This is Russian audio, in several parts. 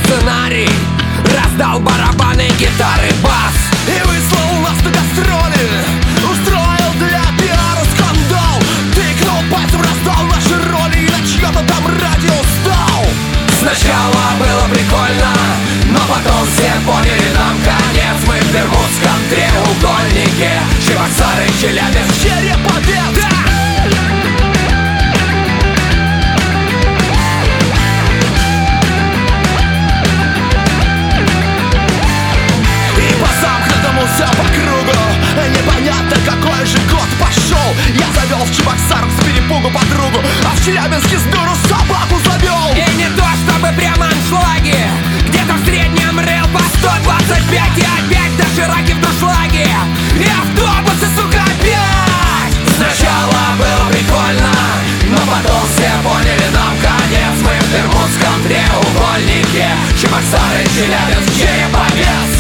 сценарий, раздал барабаны, гитары, бас и выслал нас на гастроли. Устроил для пиара скандал, тыкнул пальцем, раздал наши роли и на чьё-то там радио стал. Сначала было прикольно, но потом все поняли, нам конец. Мы в Бермудском треугольнике, Чебоксары, Челябинск, Череповец. И по замкнутому все по кругу, непонятно какой же год пошел. Я завел в Чебоксарах с перепугу подругу, а в Челябинске с дуру собаку завел. И не то чтобы прямо аншлаги, где-то в среднем рыл по 125. И опять даже раки в душлаге, и автобусы, сука, опять. Сначала было прикольно, но потом все поняли, нам конец. Мы в Бермудском треугольнике, Чебоксары, Челябинск, Череповец.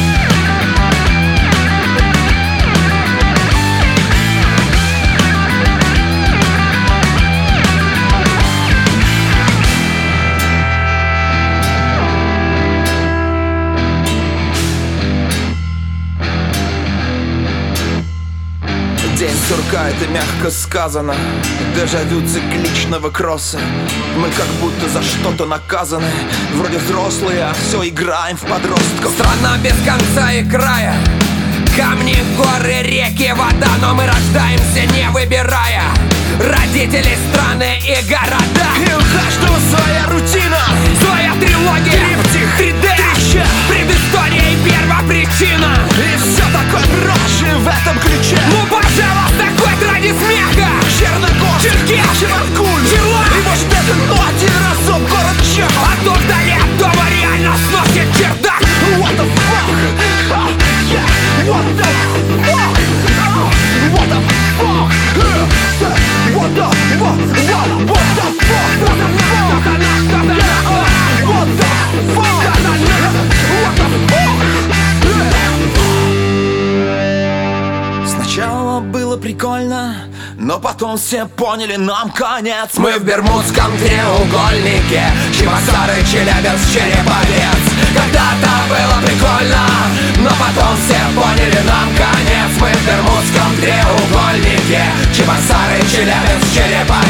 День сурка, это мягко сказано. Дежавю цикличного кросса. Мы как будто за что-то наказаны. Вроде взрослые, а все играем в подростков. Страна без конца и края, камни, горы, реки, вода. Но мы рождаемся, не выбирая родителей, страны и города. И у каждого своя рутина, своя трилогия, триптих, 3D, треща, предыстория и первопричина. и все такое проще в этом ключе. Ну, пожалуйста, хоть ради смеха. Черногорск, Черкесск, Чебаркуль, Чела. и может это, ну, один разок город Чехов. А то вдали от дома реально сносит чердак. What the fuck? Yeah. What the fuck? What the fuck? What the fuck? What the fuck? What the fuck? Сначала было прикольно, но потом все поняли, нам конец. Мы в Бермудском треугольнике, Чебоксары, Челябинск, Череповец. Когда-то было прикольно, но потом все поняли, нам конец. Мы в Бермудском треугольнике, Чебоксары, Челябинск, Череповец.